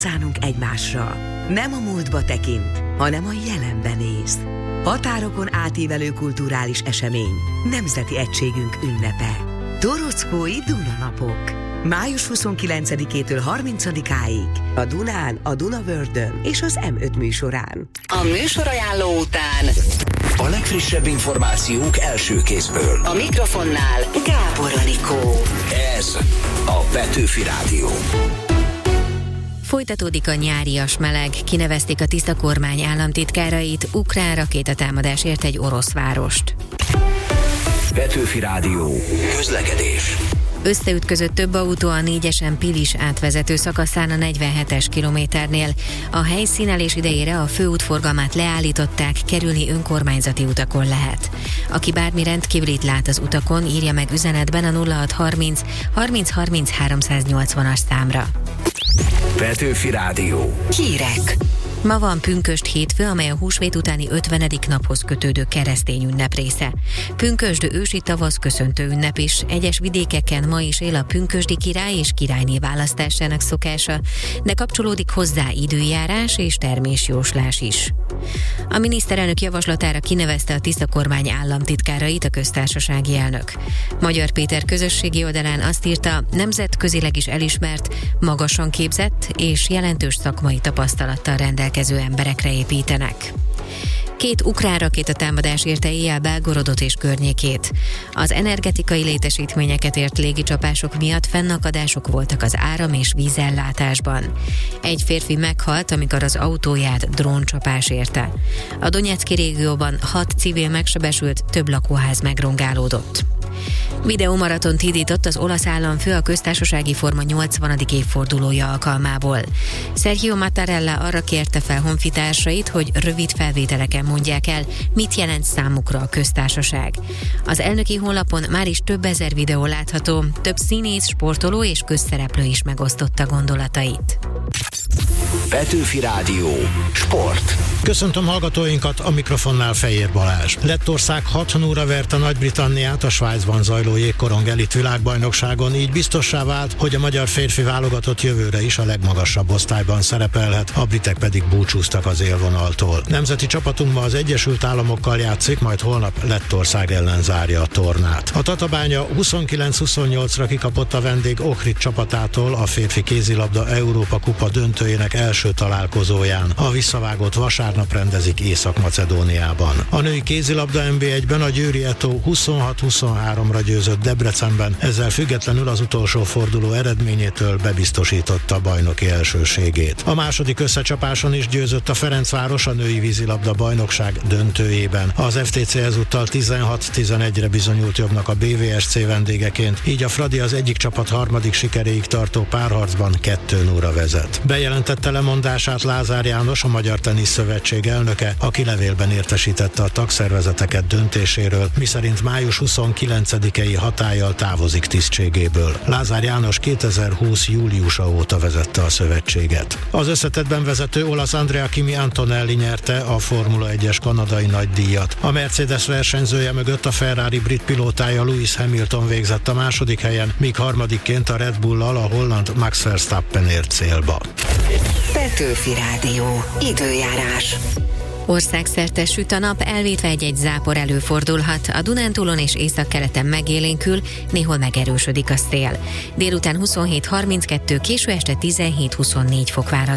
Szánunk egymásra. Nem a múltba tekint, hanem a jelenben néz. Határokon átívelő kulturális esemény, nemzeti egységünk ünnepe. Torockói Dunanapok. Május 29-től 30-áig a Dunán, a Dunavördön és az M5 műsorán. A műsorajánló után a legfrissebb információk első kézből. A mikrofonnál Gábor Anikó. Ez a Petőfi Rádió. Folytatódik a nyárias meleg, kinevezték a tiszta kormány államtitkárait, ukrán rakétatámadás ért egy orosz várost. Petőfi Rádió. Közlekedés. Összeütközött több autó a 4-esen Pilis átvezető szakaszán a 47-es kilométernél. A helyszínelés idejére a főútforgalmát leállították, kerülni önkormányzati utakon lehet. Aki bármi rendkívülit lát az utakon, írja meg üzenetben a 0630 30 30 380-as számra. Petőfi Rádió. Hírek. Ma van pünkösd hétfő, amely a húsvét utáni 50. naphoz kötődő keresztény ünnep része. Pünkösd ősi tavasz köszöntő ünnep is. Egyes vidékeken ma is él a pünkösdi király és királyné választásának szokása, de kapcsolódik hozzá időjárás és termésjóslás is. A miniszterelnök javaslatára kinevezte a tiszta kormány államtitkárait a köztársasági elnök. Magyar Péter közösségi oldalán azt írta, nemzetközileg is elismert, magasan képzett és jelentős szakmai tapasztalattal rendelkező emberekre építenek. 2 ukrán rakétatámadás érte éjjel Belgorodot és környékét. Az energetikai létesítményeket ért légicsapások miatt fennakadások voltak az áram- és vízellátásban. Egy férfi meghalt, amikor az autóját dróncsapás érte. A Donyecky régióban 6 civil megsebesült, több lakóház megrongálódott. Videómaratont indított az olasz államfő a köztársasági forma 80. évfordulója alkalmából. Sergio Mattarella arra kérte fel honfitársait, hogy rövid felvételeken mondják el, mit jelent számukra a köztársaság. Az elnöki honlapon már is több ezer videó látható, több színész, sportoló és közszereplő is megosztotta gondolatait. Petőfi Rádió. Sport. Köszöntöm hallgatóinkat, a mikrofonnál Fejér Balázs. Lettország 6-0-ra verte Nagy-Britanniát a Svájcban zajló jégkorong elit világbajnokságon, így biztossá vált, hogy a magyar férfi válogatott jövőre is a legmagasabb osztályban szerepelhet, a britek pedig búcsúztak az élvonaltól. Nemzeti csapatunk ma az Egyesült Államokkal játszik, majd holnap Lettország ellen zárja a tornát. A Tatabánya 29-28-ra kikapott a vendég Ohrid csapatától a férfi kézilabda Európa kupa döntőjének első találkozóján. A visszavágott vasárnap rendezik Észak-Macedóniában. A női kézilabda NB1-ben a Győri Eto 26-23-ra győzött Debrecenben, ezzel függetlenül az utolsó forduló eredményétől bebiztosította bajnoki elsőségét. A második összecsapáson is győzött a Ferencváros a női vízilabda bajnokság döntőjében. Az FTC ezúttal 16-11-re bizonyult jobbnak a BVSC vendégeként, így a Fradi az egyik csapat harmadik sikeréig tartó párharcban 2-0-ra vezet. Bejelentette lemondását Lázár János, a Magyar Tenisz Szövetség elnöke, aki levélben értesítette a tagszervezeteket döntéséről, miszerint május 29-i hatállyal távozik tisztségéből. Lázár János 2020. júliusa óta vezette a szövetséget. Az összetettben vezető olasz Andrea Kimi Antonelli nyerte a Formula 1-es kanadai nagydíjat. A Mercedes versenyzője mögött a Ferrari brit pilótája Lewis Hamilton végzett a második helyen, míg harmadikként a Red Bull-al a holland Max Verstappen ért célba. Petőfi Rádió. Időjárás. Országszerte süt a nap, elvétve egy-egy zápor előfordulhat. A Dunántúlon és északkeleten megélénkül, néhol megerősödik a szél. Délután 27-32, késő este 17-24 fok várható.